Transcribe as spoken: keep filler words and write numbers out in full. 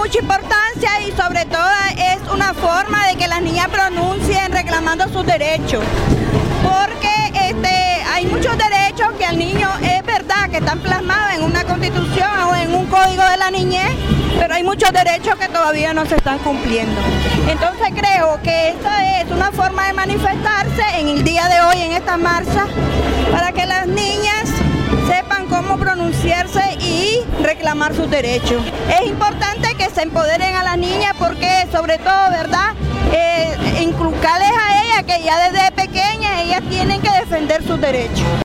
mucha importancia y sobre todo es una forma de que las niñas pronuncien reclamando sus derechos, porque este, hay muchos derechos que al niño es verdad que están plasmados en una constitución o en un código de la niñez, pero hay muchos derechos que todavía no se están cumpliendo. Entonces creo que esta es una forma de manifestarse en el día de hoy, en esta marcha, para que las niñas sepan cómo pronunciarse y reclamar sus derechos. Es importante que se empoderen a las niñas porque sobre todo, ¿verdad?, eh, inculcarles a ellas que ya desde pequeñas ellas tienen que defender sus derechos.